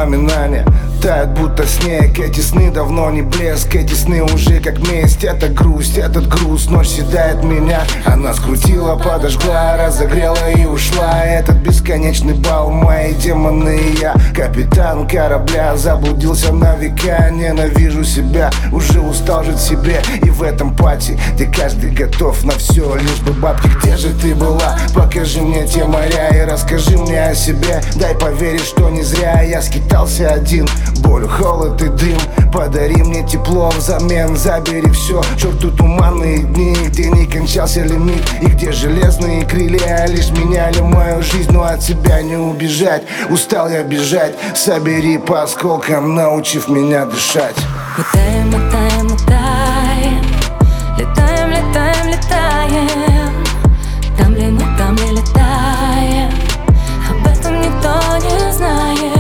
воспоминания тают будто снег. Эти сны давно не блеск, эти сны уже как месть. Это грусть, этот груз, ночь съедает меня. Она скрутила, подожгла, разогрела и ушла. Этот бесконечный бал, мои демоны и я. Капитан корабля, заблудился на века. Ненавижу себя, уже устал жить себе. И в этом пати, где каждый готов на все, лишь бы бабки. Где же ты была? Покажи мне те моря и расскажи мне о себе. Дай поверить, что не зря я скитался один. Боль, холод и дым, подари мне тепло взамен. Забери все, черту туманные дни, где не кончался лимит и где железные крылья лишь меняли мою жизнь. Но от тебя не убежать, устал я бежать. Собери по осколкам, научив меня дышать. Летаем, летаем, летаем. Летаем, летаем, летаем. Там ли мы, там ли летаем? Об этом никто не знает.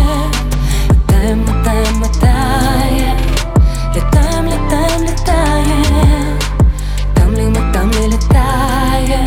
Летаем, летаем, летаем. Летаем, летаем, летаем. Там ли мы, там ли летаем?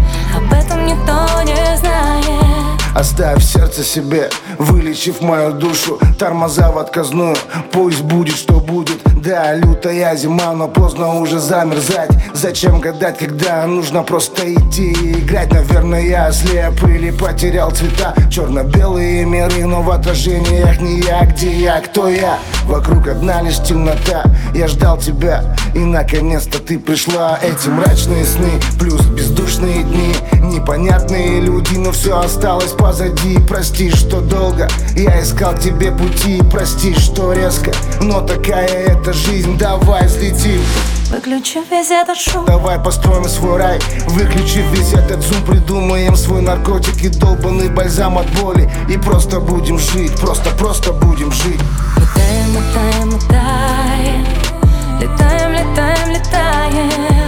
Об этом никто не знает. Оставь сердце себе, вылечив мою душу. Тормоза в отказную, пусть будет, что будет. Да, лютая зима, но поздно уже замерзать. Зачем гадать, когда нужно просто идти и играть? Наверное, я ослеп или потерял цвета. Черно-белые миры, но в отражениях не я. Где я, кто я? Вокруг одна лишь темнота. Я ждал тебя, и наконец-то ты пришла. Эти мрачные сны, плюс бездушные дни. Непонятные люди, но все осталось позади. Прости, что долго я искал к тебе пути. Прости, что резко, но такая эта жизнь. Давай взлетим. Выключи весь этот шум. Давай построим свой рай. Выключи весь этот зум. Придумаем свой наркотик и долбанный бальзам от боли. И просто будем жить, просто будем жить. Летаем, летаем, летаем. Летаем, летаем, летаем.